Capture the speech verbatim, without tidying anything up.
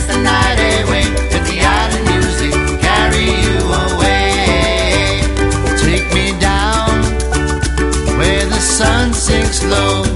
dance the night away. Let the island music carry you away. Take me down where the sun sinks low.